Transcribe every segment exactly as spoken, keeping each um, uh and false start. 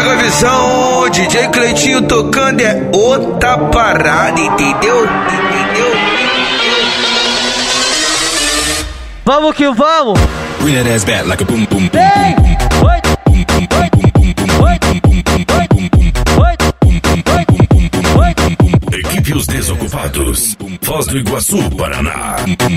Pega a visão, D J Cleitinho tocando é outra parada, entendeu? Entendeu? Vamos que vamos! Bring that ass back like a boom boom boom. Hey! Equipe Os Desocupados, Foz do Iguaçu, Paraná.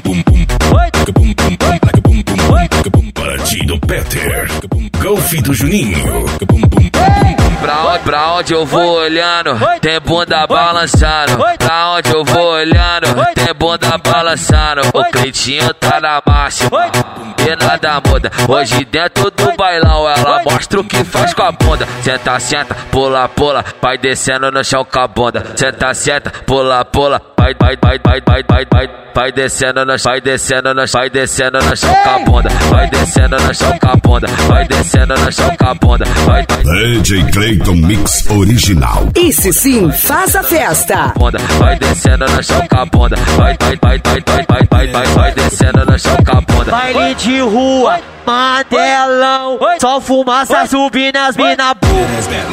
Paraty do Peter, Golf do Juninho. Pra onde, pra onde eu vou olhando, tem bunda balançando. Pra onde eu vou olhando, tem bunda balançando. O Cleitinho tá na marcha, e nada muda. Hoje dentro do bailão ela mostra o que faz com a bunda. Senta, senta, pula, pula, vai descendo no chão com a bunda. Senta, senta, pula, pula, vai, vai, vai, vai, vai, vai, vai, vai descendo no, vai descendo no, vai descendo no chão com a bunda. Vai descendo no chão com a bunda, vai descendo no chão com a bunda. Vai, D J Cleiton Mix Original. Esse sim faz a festa. Vai descendo no chão com a bunda, vai, vai, vai, vai, vai, vai, vai, vai, vai descendo no chão com a bunda. Baile de rua, Mandelão, só fumaça subindo as mina bum.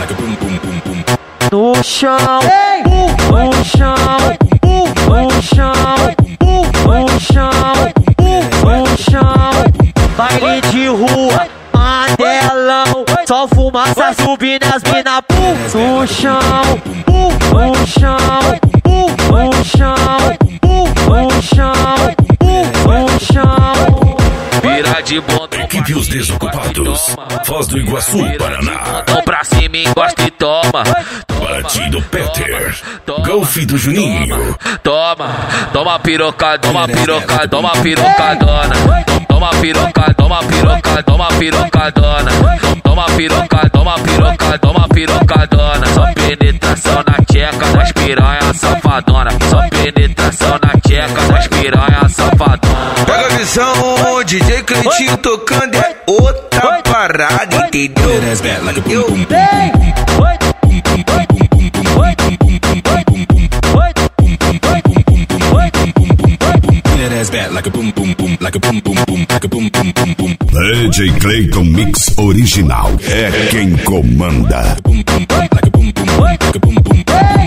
No chão, no chão, no chão, no chão, no chão. Baile de rua, Mandelão, só fumaça subindo as mina bum. No chão, no chão, no chão, no chão, no chão. Vira de bunda, Equipe Os Desocupados, Foz do Iguaçu, Paraná. mão pra cima, encosta e toma. Paraty do Peter, Golf do Juninho. Toma, toma piroca, toma piroca, toma pirocadona. Toma piroca, toma piroca, toma pirocadona. Toma piroca, toma piroca, toma pirocadona. Só penetração na tcheca das piranha safadona. Só penetração na tcheca das piranha safadona. Pega a visão, D J Cleitinho tocando é outra parada, entendeu? Bring that ass back like a boom boom boom. Bring that ass back like a boom boom boom, like a boom boom boom, like a boom boom boom boom. D J Cleiton Mix Original é quem comanda. Like a boom boom boom, like a boom boom boom, like a boom boom boom.